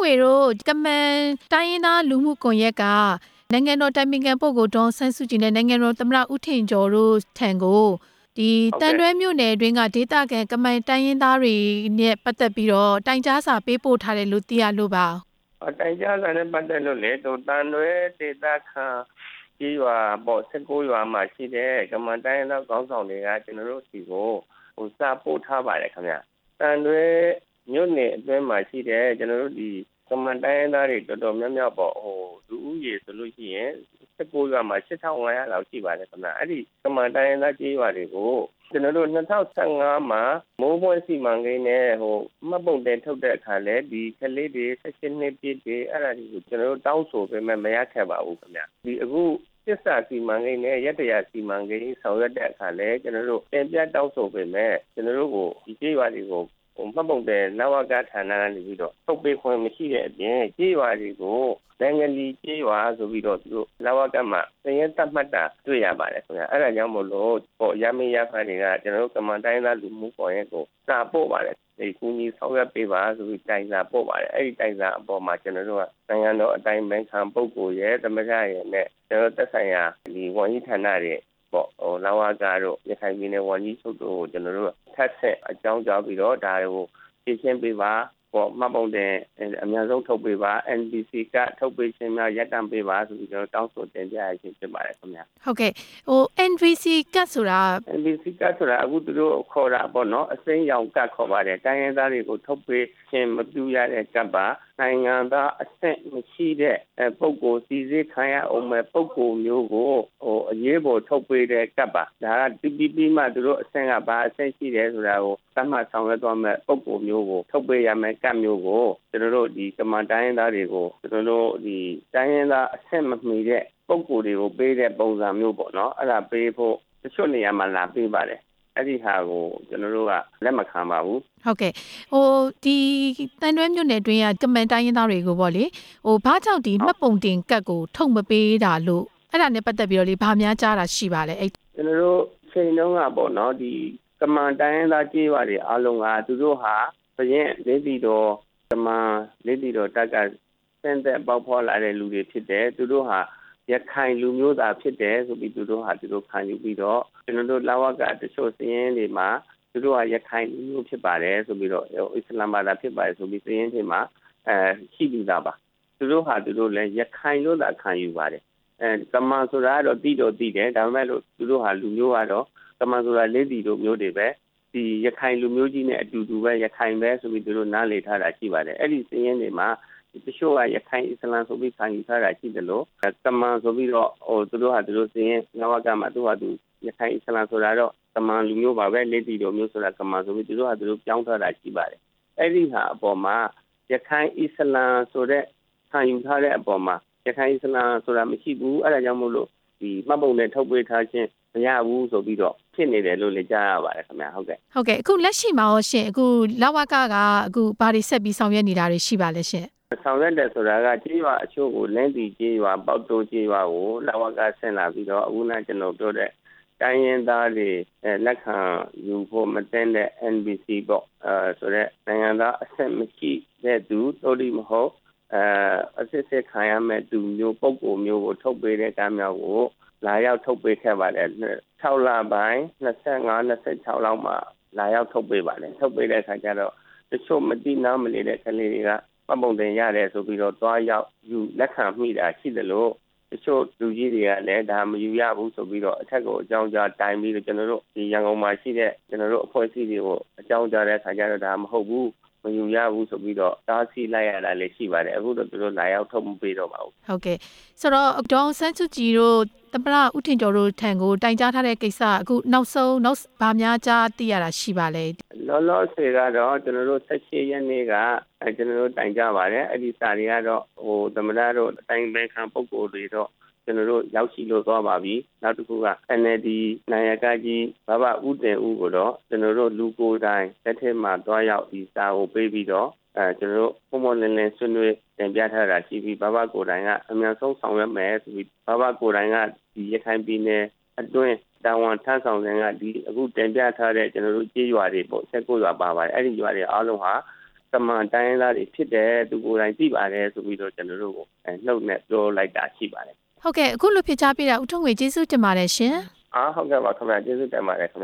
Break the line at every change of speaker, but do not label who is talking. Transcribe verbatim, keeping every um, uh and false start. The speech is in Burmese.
ဝေတို့ကမန်တိုင်းရင်းသားလူမှုကွန်ရက်ကနိုင်ငံတော်တိုင်ပင်ခံပုဂ္ဂိုလ်ဒေါ်ဆန်းစုကြည်နဲ့နိုင်ငံတော်သမ္မတဦးထင်ကျော်တို့ထံကိုဒီတန်တွဲမြို့နယ်အတွင်းကဒေသခံကမန်တိုင်းရင်းသားတွေနဲ့ပတ်သက်ပြီးတော့တိုင်ကြားစာပေးပို့ထားတယ်လို့သိရလို့ပါ
တိုင်ကြားစာနဲ့ပတ်သက်လို့လေတို့တန်တွဲဒေသခံကြီးရွာပေါ့၁၉ရွာမှာရှိတဲ့ကမန်တိုင်းရင်းသားခေါင်းဆောင်တွေကကျွန်တော်တို့စီကိုဟိုစာပို့ထားပါတယ်ခင်ဗျတန်တွဲမြို့နယ်အတွင်းမှာရှိတဲ့ကျွန်တော်တို့ဒီကမန်တိုင်းရင်းသားတွေတော်တော်များများပေါ့ဟိုလူဦးရေဆိုလို့ရှိရင်၁၉ရွာမှာ၈ထောင်၅ရာလောက်ရှိပါတယ်ခင်ဗျအဲ့ဒီကမန်တိုင်းရင်းသားကြီးရွာတွေကိုကျွန်တော်တို့၂၀၁၅မှာမိုးပွဲစီမံကိန်းနဲ့ဟိုမှတ်ပုံတင်ထုတ်တဲ့အခါလဲဒီကလေးတွေ၁၈နှစ်ပြည့်တွေအဲ့ဒါတွေကိုကျွန်တော်တို့တောင်းဆိုပေမဲ့မရခဲ့ပါဘူးခင်ဗျဒီအခုသစ္စာစီမံကိန်းနဲ့ရတရာစီမံကိန်းဆောင်ရွက်တဲ့အခါလဲကျွန်တော်တို့တင်ပြတောင်းဆိုပေမဲ့ကျွန်တော်တို့ကိုဒီကြေးရွာတွေကိုဟိုမှတ်ပုံတင်နဝကဌာနကနေပြီးတော့ထုတ်ပေးခွင့်မရှိတဲ့အပြင်ကြေးရွာတွေကိုနိုင်ငံလီကြေးရွာဆိုပြီးတော့သူတို့နဝကမှာသင်ရင်တတ်မှတ်တာတွေ့ရပါတယ်ခင်ဗျအဲ့ဒါကြောင့်မို့လို့ဟိုရမင်းရဖန်တွေကကျွန်တော်တို့ကမန်တိုင်းသားလူမှုပေါ်ရဲ့ကိုစာပို့ပါတယ်ဒီကူညီဆောင်ရွက်ပေးပါဆိုပြီးတိုင်စာပို့ပါတယ်အဲ့ဒီတိုင်စာအပေါ်မှာကျွန်တော်တို့ကနိုင်ငံတော်အတိုင်းအမြခံပုဂ္ဂိုလ်ရဲ့သမရရဲ့နဲ့ကျွန်တော်သက်ဆိုင်ရာဒီဝန်ကြီးဌာနတွေပေါ့ဟိုနဝကတို့ရခိုင်ပြည်နယ်ဝန်ကြီးချုပ်တို့ကိုကျွန်တော်တို့ထပ်ဆက်အကြောင်းကြားပြီးတော့ဒါတွေကိုဖြည့်ရှင်းပေးပါပေါ့မှတ်ပုံတင်အများဆုံးထုတ်ပေးပါ N B C ကထုတ်ပေးခြင်းများရပ်တန့်ပေးပါဆိုပြီးကျွန်တော်တောင်းဆိုတင်ပြရခြင်းဖြစ်ပါတယ်ခင်ဗျာ
ဟုတ်ကဲ့ဟို N B C ကတ်ဆိုတာ
N B C ကတ်ဆိုတာအခုသူတို့ခေါ်တာပေါ့နော်အစိမ်းရောင်ကတ်ခေါ်ပါတယ်တိုင်းရင်းသားတွေကိုထုတ်ပေးခြင်းမပြုရတဲ့ကတ်ပါနိုင်ငံသားအဆင့်မရှိတဲ့ပုဂ္ဂိုလ်စီစစ်ခံရအောင်မဲ့ပုဂ္ဂိုလ်မျိုးကိုဟိုအရေးပေါ်ထုတ်ပေးတဲ့ကတ်ပါဒါက T P P မှသူတို့အဆင့်ကဘာအဆင့်ရှိတယ်ဆိုတာကိုသတ်မှတ်ဆောင်ရွက်သွားမဲ့ပုဂ္ဂိုလ်မျိုးကိုထုတ်ပေးရမယ်ကတ်မျိုးကိုကျွန်တော်တို့ဒီကမန်တိုင်းရင်းသားတွေကိုကျွန်တော်တို့ဒီတိုင်းရင်းသားအဆင့်မမီတဲ့ပုဂ္ဂိုလ်တွေကိုပေးတဲ့ပုံစံမျိုးပေါ့နော်အဲ့ဒါပေးဖို့တချို့နေရာမှာလာပေးပါတယ်အဲ့ဒီဟာကိုကျွန်တော်တို့ကလက်မခံပါဘူး
ဟုတ်ကဲ့ဟိုဒီတန်တွဲမြို့နယ်တွင်းကကမန်တိုင်းရင်းသားတွေကိုပေါ့လေဟိုဘာကြောင့်ဒီမှတ်ပုံတင်ကတ်ကိုထုတ်မပေးတာလို့အဲ့ဒါနဲ့ပတ်သက်ပြီးတော့လေဘာများကြားတာရှိပါလဲအဲ့
ကျွန်တော်တို့ချိန်တုန်းကပေါ့နော်ဒီကမန်တိုင်းရင်းသားကြေးရွာတွေအားလုံးကသူတို့ဟာဘရင်လေးတီတော်ကမန်လေးတီတော်တက်ကစင်သက်ပေါက်ဖော်လာတဲ့လူတွေဖြစ်တယ်သူတို့ဟာရခိုင်လူမျိုးသားဖြစ်တယ်ဆိုပြီးသူတို့ဟာသူတို့ခံယူပြီးတော့ကျွန်တော်တို့လာဝကတချို့စည်ရင်းတွေမှာသူတို့ကရခိုင်လူမျိုးဖြစ်ပါတယ်ဆိုပြီးတော့အစ္စလာမ်ဘာသာဖြစ်ပါတယ်ဆိုပြီးစည်ရင်းတွေမှာအဲရှိပြီးသားပါသူတို့ဟာသူတို့လည်းရခိုင်လို့သာခံယူပါတယ်အဲကမန်ဆိုတာကတော့တိတော့တိတယ်ဒါပေမဲ့လို့သူတို့ဟာလူမျိုးကတော့ကမန်ဆိုတာလေးတီတို့မျိုးတွေပဲဒီရခိုင်လူမျိုးကြီးနဲ့အတူတူပဲရခိုင်ပဲဆိုပြီးသူတို့နားလည်ထားတာရှိပါတယ်အဲ့ဒီစည်ရင်းတွေမှာတချို့ကရခိုင်အစ္စလာမ်ဆိုပြီးခံယူထားတာရှိတယ်လို့ကမန်ဆိုပြီးတော့ဟိုသူတို့ဟာသူတို့စည်ရင်နဝကမှာသူဟာသူရခိုင်အစ္စလာမ်ဆိုတာတော့ကမန်လူမျိုးပါပဲလေးတီတို့မျိုးဆိုတာကမန်ဆိုပြီးသူတို့ဟာသူတို့ပြောင်းထားတာရှိပါတယ်အဲ့ဒီဟာအပေါ်မှာရခိုင်အစ္စလာမ်ဆိုတဲ့ခံယူထားတဲ့အပေါ်မှာရခိုင်အစ္စလာမ်ဆိုတာမရှိဘူးအဲ့ဒါကြောင့်မို့လို့ဒီမှတ်ပုံနဲ့ထုတ်ပေးထားခြင်းမရဘူးဆိုပြီးတော့ဖြစ်နေတယ်လို့လည်းကြားရပါတယ်ခင်ဗျာဟုတ်ကဲ့
ဟုတ်ကဲ့အခုလက်ရှိမှာရောရှင်အခုလဝကကအခုဘာတွေဆက်ပြီးဆောင်ရွက်နေတာတွေရှိပါလဲရှင်
ဆောင်ရွက်တယ်ဆိုတာကကြေးရွာအချို့ကိုလင်းတီကြေးရွာပေါက်တိုးကြေးရွာကိုလဝကဆင့်လာပြီးတော့အခုနကျွန်တော်ပြောတဲ့တိုင်းရင်းသားတွေလက်ခံယူဖို့မတင်တဲ့ N B C ပေါ့အဲဆိုတော့နိုင်ငံသားအဆင့်မရှိတဲ့သူတို့ဒီမဟုတ်အဲအစစ်စစ်ခံရမဲ့သူမျိုးပုံကိုမျိုးကိုထုတ်ပေးတဲ့ကမ်းမြောက်ကိုလာရောက်ထုတ်ပေးခဲ့ပါတယ်၆လပိုင်း၂၅ ၂၆လောက်မှာလာရောက်ထုတ်ပေးပါတယ်ထုတ်ပေးတဲ့အခါကျတော့တချို့မတိနားမလည်တဲ့ကလေးတွေကမှတ်ပုံတင်ရတယ်ဆိုပြီးတော့တွားရောက်ယူလက်ခံမိတာရှိတယ်လို့တချို့လူကြီးတွေကလည်းဒါမယူရဘူးဆိုပြီးတော့အထက်ကိုအကြောင်းကြားတိုင်ပြီးတော့ကျွန်တော်တို့ဒီရန်ကုန်မှာရှိတဲ့ကျွန်တော်တို့အဖွဲ့အစည်းတွေကိုအကြောင်းကြားတဲ့အခါကျတော့ဒါမဟုတ်ဘူးမယူရဘူးဆိုပြီးတော့တားဆီးလိုက်ရတာလည်းရှိပါတယ်အခုတော့သူတို့လာရောက်ထုတ်မပေးတော့ပါဘူး
ဟုတ်ကဲ့ဆိုတော့ဒေါ်ဆန်းစုကြည်တို့သမ္မတဦးထင်ကျော်တို့ထံကိုတိုင်ကြားထားတဲ့ကိစ္စအခုနောက်ဆုံးနောက်ဗာများကြားသိရတာရှိပါလဲ
လောလောဆယ်ကတော့ကျွန်တော်တို့၁၈ရက်နေ့ကအဲကျွန်တော်တို့တိုင်ကြပါတယ်အဲ့ဒီစာတွေကတော့ဟိုသမ္မတတို့အတိုင်းပင်ခံပုဂ္ဂိုလ်တွေတော့ကျွန်တော်တို့ရောက်ရှိလို့သွားပါပြီနောက်တစ်ခုက N L D နိုင်ရကကြီးဘဘဦးတင်ဦးကိုတော့ကျွန်တော်တို့လူကိုယ်တိုင်လက်ထက်မှာသွားရောက်ဒီစာကိုပေးပြီးတော့အဲကျွန်တော်တို့ပုံမှန်လင်းလင်းဆွေးနွေးတင်ပြထားတာရှိပြီးဘဘကိုယ်တိုင်ကအများဆုံးဆောင်ရွက်မယ်ဆိုပြီးဘဘကိုယ်တိုင်ကဒီရခိုင်ပြည်နယ်အတွင်းတာဝန်ထမ်းဆောင်တဲ့ကဒီအခုတင်ပြထားတဲ့ကျွန်တော်တို့ကြေးရွာတွေပေါ့၁၉ရွာပါပါတယ်အဲ့ဒီရွာတွေအားလုံးဟာကမန်တိုင်းသားတွေဖြစ်တယ်သူကိုယ်တိုင်သိပါတယ်ဆိုပြီးတော့ကျွန်တော်တို့ကိုနှုတ်နဲ့ပြောလိုက်တာရှိပါတယ်
ဟုတ်ကဲ့အခုလိုဖြစ်ချပြတာဦးထွန်းငွေကျေးဇူးတင်ပါတယ်ရှင်
အားဟုတ်ကဲ့ပါခင်ဗျာကျေးဇူးတင်ပါတယ်ခင်ဗျာ